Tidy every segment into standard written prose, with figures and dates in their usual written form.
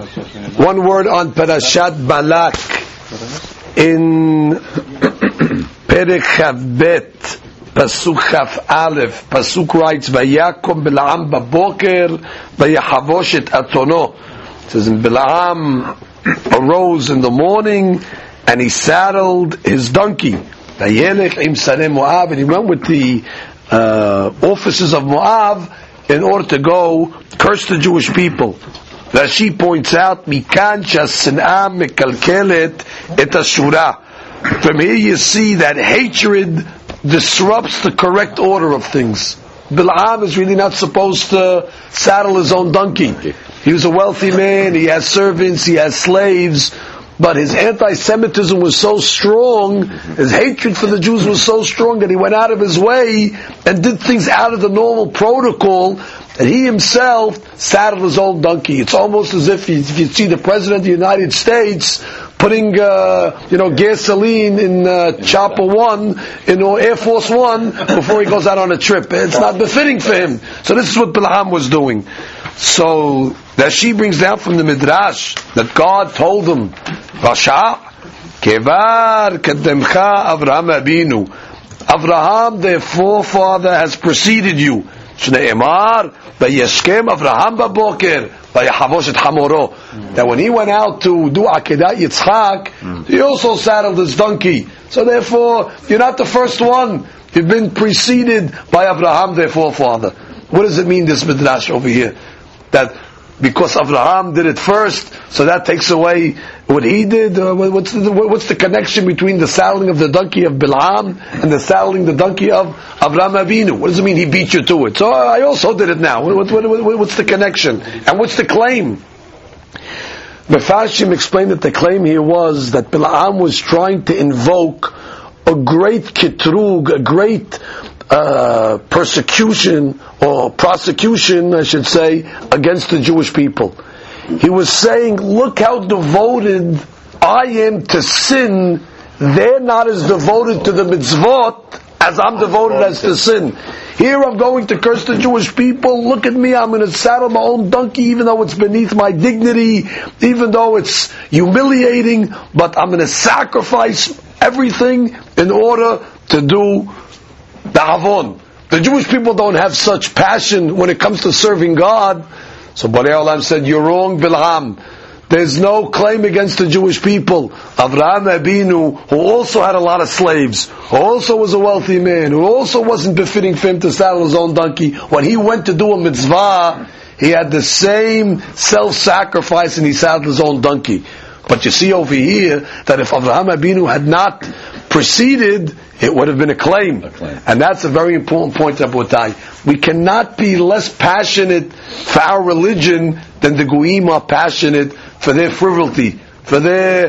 One word on Parashat Balak. In Perek Chavbet, Pasuk Chaf Aleph, Pasuk writes, Vayakom Bilaam baboker, Vayachavosh et atono. It says, and Bilaam arose in the morning, and he saddled his donkey. Vayelech im sarei Moab, and he went with the officers of Moab in order to go curse the Jewish people. Rashi points out, Mikan shasnaa mekalkelet et ashura. From here you see that hatred disrupts the correct order of things. Bilaam is really not supposed to saddle his own donkey. He was a wealthy man, he has servants, he has slaves, but his anti-Semitism was so strong, his hatred for the Jews was so strong that he went out of his way and did things out of the normal protocol, and he himself saddled his own donkey. It's almost as if you see the President of the United States putting gasoline in Chopper 1, Air Force 1, before he goes out on a trip. It's not befitting for him. So this is what Bilaam was doing. So that she brings down from the Midrash that God told him, Rasha, Kevar Kademcha Avraham Abinu. Avraham, their forefather, has preceded you. Shneimar, Vayeshkem Avraham baboker, Vayachavosh et hamoro. That when he went out to do Akedat Yitzchak, he also saddled his donkey. So therefore, you're not the first one. You've been preceded by Avraham, their forefather. What does it mean, this Midrash over here? That because Avraham did it first, so that takes away what he did? What's the connection between the saddling of the donkey of Bilaam and the saddling the donkey of Avraham Avinu? What does it mean he beat you to it? So I also did it now. What's the connection? And what's the claim? Mefarshim explained that the claim here was that Bilaam was trying to invoke a great kitrug, a great persecution or prosecution, I should say, against the Jewish people. He was saying, look how devoted I am to sin. They're not as devoted to the mitzvot as I'm devoted as to sin. Here I'm going to curse the Jewish people. Look at me, I'm going to saddle my own donkey even though it's beneath my dignity, even though it's humiliating, but I'm going to sacrifice everything in order to do the Havon. The Jewish people don't have such passion when it comes to serving God. So Borei Olam said, you're wrong, Bilaam. There's no claim against the Jewish people. Avraham Abinu, who also had a lot of slaves, who also was a wealthy man, who also wasn't befitting for him to saddle his own donkey, when he went to do a mitzvah, he had the same self-sacrifice and he saddled his own donkey. But you see over here that if Avraham Abinu had not preceded, it would have been a claim. And that's a very important point, Rabotai. We cannot be less passionate for our religion than the Goyim are passionate for their frivolity, for their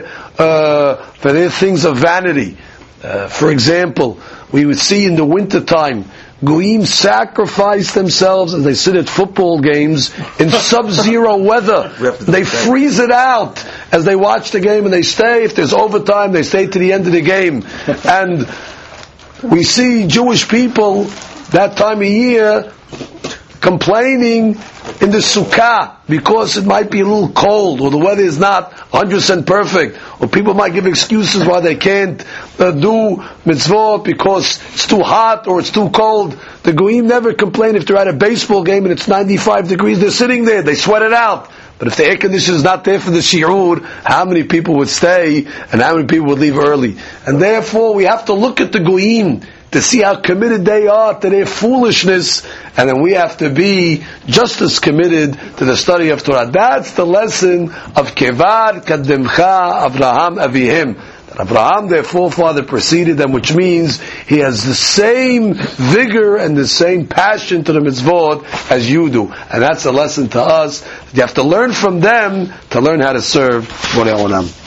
things of vanity. For example, we would see in the wintertime, Goyim sacrifice themselves as they sit at football games in sub-zero weather. They freeze it out as they watch the game, and they stay. If there's overtime, they stay to the end of the game. And we see Jewish people that time of year complaining in the sukkah because it might be a little cold or the weather is not 100% perfect, or people might give excuses why they can't do mitzvot because it's too hot or it's too cold. The Goyim never complain if they're at a baseball game and it's 95 degrees. They're sitting there, they sweat it out. But if the air conditioner is not there for the shi'ur, how many people would stay and how many people would leave early? And therefore we have to look at the Goyim to see how committed they are to their foolishness, and then we have to be just as committed to the study of Torah. That's the lesson of Kevar Kademcha Avraham Avihim. That Avraham, their forefather, preceded them, which means he has the same vigor and the same passion to the mitzvot as you do. And that's a lesson to us. You have to learn from them to learn how to serve Borei Olam.